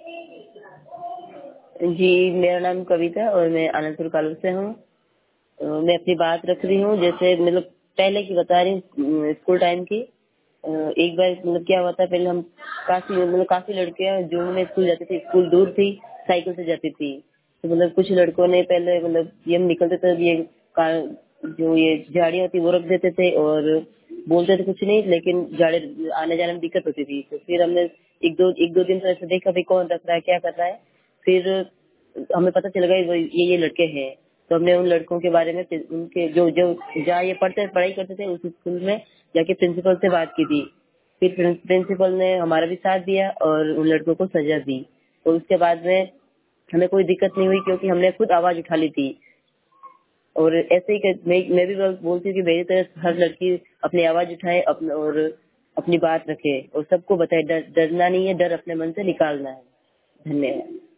जी, मेरा नाम कविता और मैं आनंदपुर कॉलोनी से हूँ। मैं अपनी बात रख रही हूँ, जैसे मतलब पहले की बता रही हूँ, स्कूल टाइम की। एक बार मतलब क्या हुआ था, पहले हम काफी लड़कियां जो में स्कूल जाती थी, स्कूल दूर थी, साइकिल से जाती थी। तो मतलब कुछ लड़कों ने पहले मतलब ये हम निकलते थे, जो ये झाड़ियाँ थी वो रख देते थे और बोलते थे कुछ नहीं, लेकिन झाड़ी आने जाने में दिक्कत होती थी। तो फिर हमने एक दो दिन तो ऐसे देखा भी कौन रख रहा है, क्या कर रहा है। फिर हमें पता चल गया ये लड़के हैं। तो हमने उन लड़कों के बारे में उनके जो जो जहाँ ये पढ़ाई करते थे उस स्कूल में जाके प्रिंसिपल से बात की थी। फिर प्रिंसिपल ने हमारा भी साथ दिया और उन लड़कों को सजा दी। और उसके बाद में हमें कोई दिक्कत नहीं हुई, क्योंकि हमने खुद आवाज उठा ली थी। और ऐसे ही मैं भी बोलती हूँ कि मेरी तरह हर लड़की अपनी आवाज उठाए और अपनी बात रखे और सबको बताए, डरना नहीं है, डर अपने मन से निकालना है। धन्यवाद।